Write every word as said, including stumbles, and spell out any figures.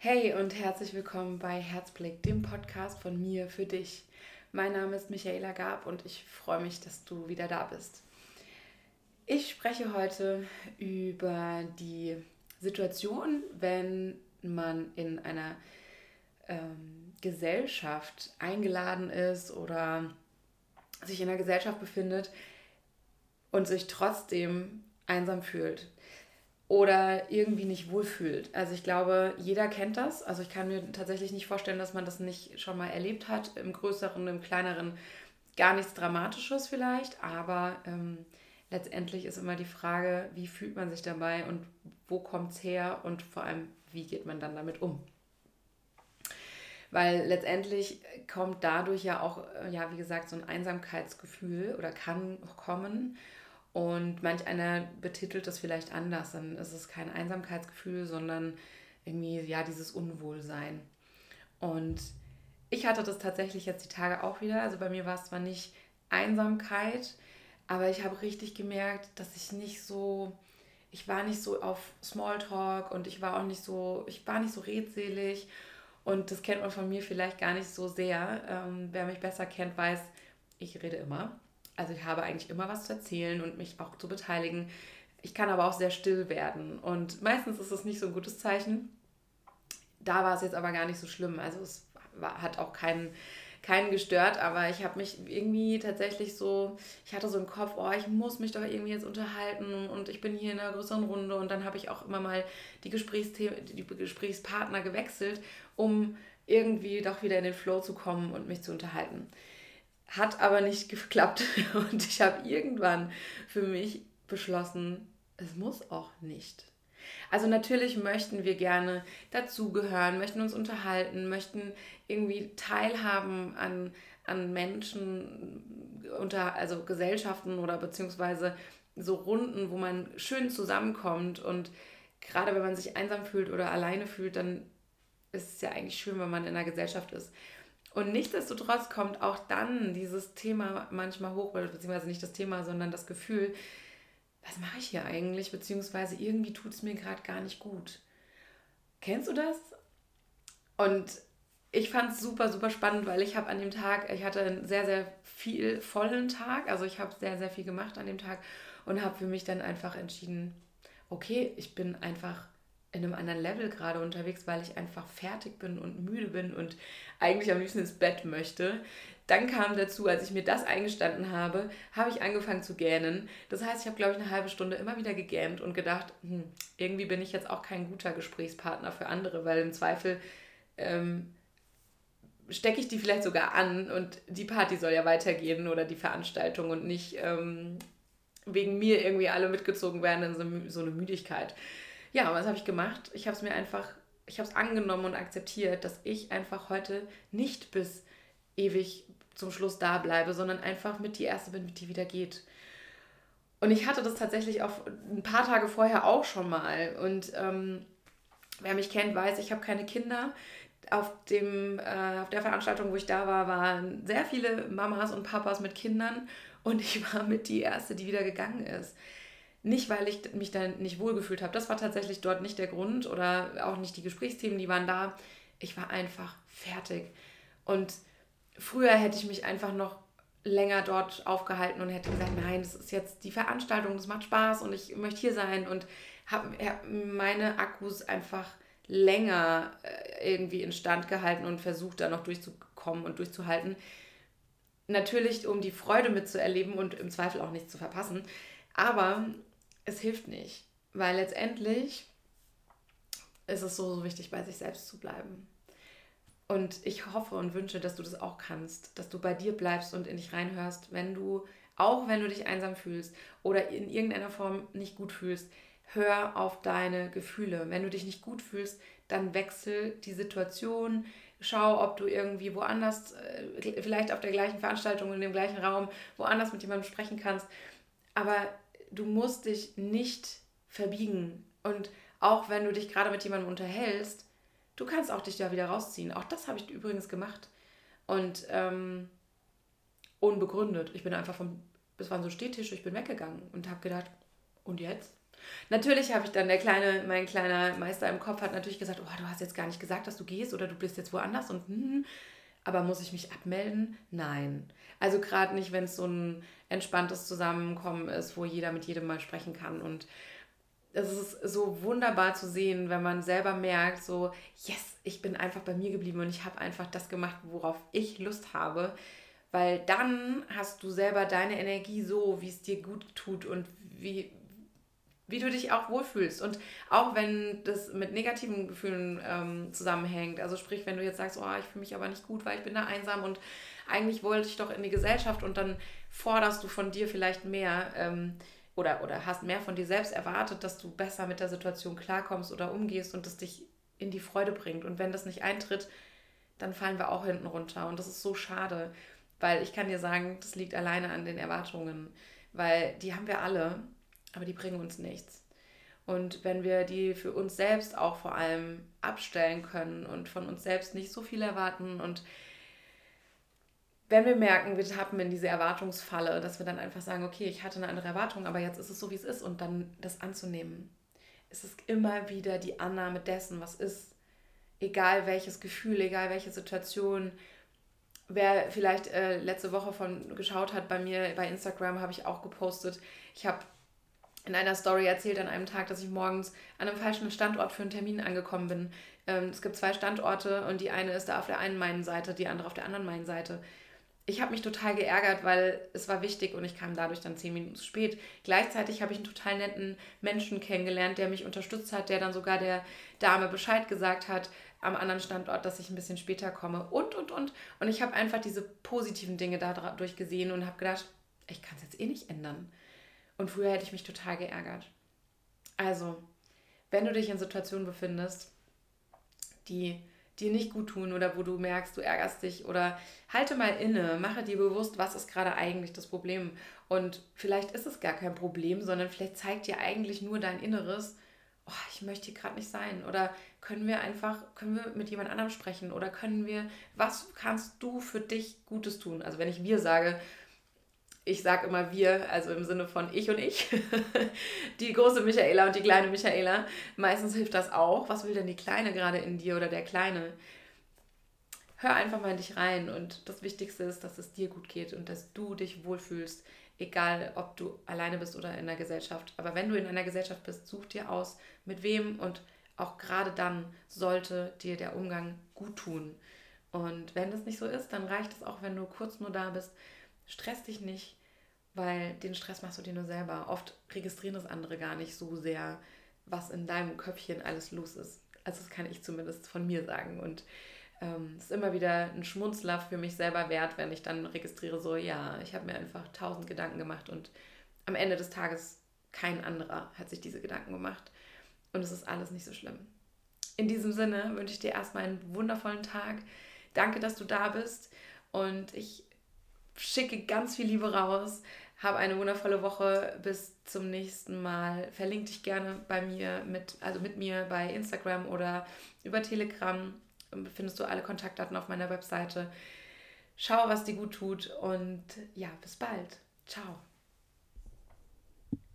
Hey und herzlich willkommen bei Herzblick, dem Podcast von mir für dich. Mein Name ist Michaela Gab und ich freue mich, dass du wieder da bist. Ich spreche heute über die Situation, wenn man in einer ähm, Gesellschaft eingeladen ist oder sich in einer Gesellschaft befindet und sich trotzdem einsam fühlt oder irgendwie nicht wohlfühlt. Also ich glaube, jeder kennt das. Also ich kann mir tatsächlich nicht vorstellen, dass man das nicht schon mal erlebt hat. Im größeren, im kleineren gar nichts Dramatisches vielleicht, aber ähm, letztendlich ist immer die Frage, wie fühlt man sich dabei und wo kommt es her und vor allem, wie geht man dann damit um. Weil letztendlich kommt dadurch ja auch, ja, wie gesagt, so ein Einsamkeitsgefühl oder kann kommen. Und manch einer betitelt das vielleicht anders. Dann ist es kein Einsamkeitsgefühl, sondern irgendwie, ja, dieses Unwohlsein. Und ich hatte das tatsächlich jetzt die Tage auch wieder. Also bei mir war es zwar nicht Einsamkeit, aber ich habe richtig gemerkt, dass ich nicht so, ich war nicht so auf Smalltalk und ich war auch nicht so, ich war nicht so redselig. Und das kennt man von mir vielleicht gar nicht so sehr. Ähm, wer mich besser kennt, weiß, ich rede immer. Also ich habe eigentlich immer was zu erzählen und mich auch zu beteiligen. Ich kann aber auch sehr still werden. Und meistens ist es nicht so ein gutes Zeichen. Da war es jetzt aber gar nicht so schlimm. Also es war, hat auch keinen, keinen gestört, aber ich habe mich irgendwie tatsächlich so, ich hatte so im Kopf, oh, ich muss mich doch irgendwie jetzt unterhalten und ich bin hier in einer größeren Runde und dann habe ich auch immer mal die, Gesprächsthemen, die Gesprächspartner gewechselt, um irgendwie doch wieder in den Flow zu kommen und mich zu unterhalten. Hat aber nicht geklappt und ich habe irgendwann für mich beschlossen, es muss auch nicht. Also natürlich möchten wir gerne dazugehören, möchten uns unterhalten, möchten irgendwie teilhaben an, an Menschen, unter, also Gesellschaften oder beziehungsweise so Runden, wo man schön zusammenkommt. Und gerade wenn man sich einsam fühlt oder alleine fühlt, dann ist es ja eigentlich schön, wenn man in einer Gesellschaft ist. Und nichtsdestotrotz kommt auch dann dieses Thema manchmal hoch, beziehungsweise nicht das Thema, sondern das Gefühl, was mache ich hier eigentlich? Beziehungsweise irgendwie tut es mir gerade gar nicht gut. Kennst du das? Und ich fand es super, super spannend, weil ich habe an dem Tag, ich hatte einen sehr, sehr viel vollen Tag, also ich habe sehr, sehr viel gemacht an dem Tag und habe für mich dann einfach entschieden, okay, ich bin einfach in einem anderen Level gerade unterwegs, weil ich einfach fertig bin und müde bin und eigentlich am liebsten ins Bett möchte. Dann kam dazu, als ich mir das eingestanden habe, habe ich angefangen zu gähnen. Das heißt, ich habe, glaube ich, eine halbe Stunde immer wieder gegähnt und gedacht, hm, irgendwie bin ich jetzt auch kein guter Gesprächspartner für andere, weil im Zweifel ähm, stecke ich die vielleicht sogar an und die Party soll ja weitergehen oder die Veranstaltung und nicht ähm, wegen mir irgendwie alle mitgezogen werden in so, so eine Müdigkeit. Ja, was habe ich gemacht? Ich habe es mir einfach, ich habe es angenommen und akzeptiert, dass ich einfach heute nicht bis ewig zum Schluss da bleibe, sondern einfach mit die Erste bin, die wieder geht. Und ich hatte das tatsächlich auch ein paar Tage vorher auch schon mal. Und ähm, wer mich kennt, weiß, ich habe keine Kinder. Auf, dem, äh, auf der Veranstaltung, wo ich da war, waren sehr viele Mamas und Papas mit Kindern und ich war mit die Erste, die wieder gegangen ist. Nicht, weil ich mich da nicht wohlgefühlt habe. Das war tatsächlich dort nicht der Grund oder auch nicht die Gesprächsthemen, die waren da. Ich war einfach fertig. Und früher hätte ich mich einfach noch länger dort aufgehalten und hätte gesagt, nein, das ist jetzt die Veranstaltung, das macht Spaß und ich möchte hier sein und habe hab meine Akkus einfach länger äh, irgendwie instand gehalten und versucht, da noch durchzukommen und durchzuhalten. Natürlich, um die Freude mitzuerleben und im Zweifel auch nichts zu verpassen. Aber es hilft nicht, weil letztendlich ist es so, so wichtig, bei sich selbst zu bleiben. Und ich hoffe und wünsche, dass du das auch kannst, dass du bei dir bleibst und in dich reinhörst, wenn du, auch wenn du dich einsam fühlst oder in irgendeiner Form nicht gut fühlst, hör auf deine Gefühle. Wenn du dich nicht gut fühlst, dann wechsel die Situation, schau, ob du irgendwie woanders, äh, vielleicht auf der gleichen Veranstaltung, in dem gleichen Raum, woanders mit jemandem sprechen kannst. Aber du musst dich nicht verbiegen. Und auch wenn du dich gerade mit jemandem unterhältst, du kannst auch dich da wieder rausziehen. Auch das habe ich übrigens gemacht. Und ähm, unbegründet. Ich bin einfach vom, es waren so Stehtische, ich bin weggegangen und habe gedacht, und jetzt? Natürlich habe ich dann, der kleine, mein kleiner Meister im Kopf hat natürlich gesagt, oh, du hast jetzt gar nicht gesagt, dass du gehst oder du bist jetzt woanders und hm, aber muss ich mich abmelden? Nein. Also gerade nicht, wenn es so ein entspanntes Zusammenkommen ist, wo jeder mit jedem mal sprechen kann. Und es ist so wunderbar zu sehen, wenn man selber merkt, so, yes, ich bin einfach bei mir geblieben und ich habe einfach das gemacht, worauf ich Lust habe. Weil dann hast du selber deine Energie so, wie es dir gut tut und wie, wie du dich auch wohlfühlst. Und auch wenn das mit negativen Gefühlen ähm, zusammenhängt, also sprich, wenn du jetzt sagst, oh, ich fühle mich aber nicht gut, weil ich bin da einsam und eigentlich wollte ich doch in die Gesellschaft und dann forderst du von dir vielleicht mehr ähm, oder, oder hast mehr von dir selbst erwartet, dass du besser mit der Situation klarkommst oder umgehst und das dich in die Freude bringt. Und wenn das nicht eintritt, dann fallen wir auch hinten runter. Und das ist so schade, weil ich kann dir sagen, das liegt alleine an den Erwartungen, weil die haben wir alle, aber die bringen uns nichts. Und wenn wir die für uns selbst auch vor allem abstellen können und von uns selbst nicht so viel erwarten und wenn wir merken, wir tappen in diese Erwartungsfalle, dass wir dann einfach sagen, okay, ich hatte eine andere Erwartung, aber jetzt ist es so, wie es ist und dann das anzunehmen. Es ist immer wieder die Annahme dessen, was ist. Egal welches Gefühl, egal welche Situation. Wer vielleicht äh, letzte Woche von geschaut hat bei mir bei Instagram, habe ich auch gepostet. Ich habe in einer Story erzählt an einem Tag, dass ich morgens an einem falschen Standort für einen Termin angekommen bin. Ähm, es gibt zwei Standorte und die eine ist da auf der einen Main-Seite, die andere auf der anderen Main-Seite. Ich habe mich total geärgert, weil es war wichtig und ich kam dadurch dann zehn Minuten zu spät. Gleichzeitig habe ich einen total netten Menschen kennengelernt, der mich unterstützt hat, der dann sogar der Dame Bescheid gesagt hat am anderen Standort, dass ich ein bisschen später komme und, und, und. Und ich habe einfach diese positiven Dinge dadurch gesehen und habe gedacht, ich kann es jetzt eh nicht ändern. Und früher hätte ich mich total geärgert. Also, wenn du dich in Situationen befindest, die dir nicht gut tun oder wo du merkst, du ärgerst dich oder halte mal inne, mache dir bewusst, was ist gerade eigentlich das Problem. Und vielleicht ist es gar kein Problem, sondern vielleicht zeigt dir eigentlich nur dein Inneres, oh, ich möchte hier gerade nicht sein. Oder können wir einfach, können wir mit jemand anderem sprechen oder können wir, was kannst du für dich Gutes tun? Also wenn ich wir sage, ich sage immer wir, also im Sinne von ich und ich, die große Michaela und die kleine Michaela, meistens hilft das auch. Was will denn die Kleine gerade in dir oder der Kleine? Hör einfach mal in dich rein und das Wichtigste ist, dass es dir gut geht und dass du dich wohlfühlst, egal ob du alleine bist oder in der Gesellschaft. Aber wenn du in einer Gesellschaft bist, such dir aus, mit wem und auch gerade dann sollte dir der Umgang gut tun. Und wenn das nicht so ist, dann reicht es auch, wenn du kurz nur da bist. Stress dich nicht, weil den Stress machst du dir nur selber. Oft registrieren das andere gar nicht so sehr, was in deinem Köpfchen alles los ist. Also das kann ich zumindest von mir sagen. Und ähm, es ist immer wieder ein Schmunzler für mich selber wert, wenn ich dann registriere, so ja, ich habe mir einfach tausend Gedanken gemacht und am Ende des Tages kein anderer hat sich diese Gedanken gemacht. Und es ist alles nicht so schlimm. In diesem Sinne wünsche ich dir erstmal einen wundervollen Tag. Danke, dass du da bist und ich schicke ganz viel Liebe raus. Hab eine wundervolle Woche. Bis zum nächsten Mal. Verlink dich gerne bei mir mit, also mit mir bei Instagram oder über Telegram. Findest du alle Kontaktdaten auf meiner Webseite. Schau, was dir gut tut und ja, bis bald. Ciao.